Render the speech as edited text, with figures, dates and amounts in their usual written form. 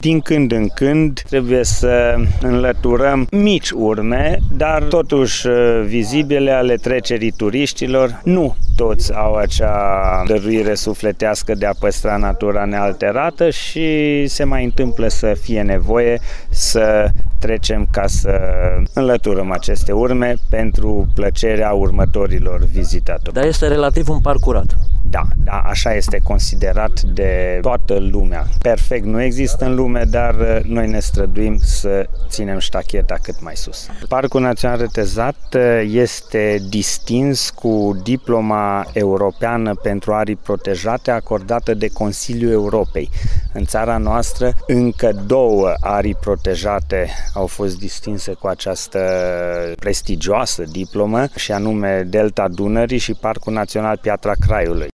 Din când în când trebuie să înlăturăm mici urme, dar totuși vizibile ale trecerii turiștilor. Nu toți au acea dăruire sufletească de a păstra natura nealterată și se mai întâmplă să fie nevoie să trecem ca să înlăturăm aceste urme pentru plăcerea următorilor vizitatori. Dar este relativ un parc curat. Da, așa este considerat de toată lumea. Perfect nu există în lume, dar noi ne străduim să ținem ștacheta cât mai sus. Parcul Național Retezat este distins cu diploma europeană pentru arii protejate acordată de Consiliul Europei. În țara noastră încă 2 arii protejate au fost distinse cu această prestigioasă diplomă, și anume Delta Dunării și Parcul Național Piatra Craiului.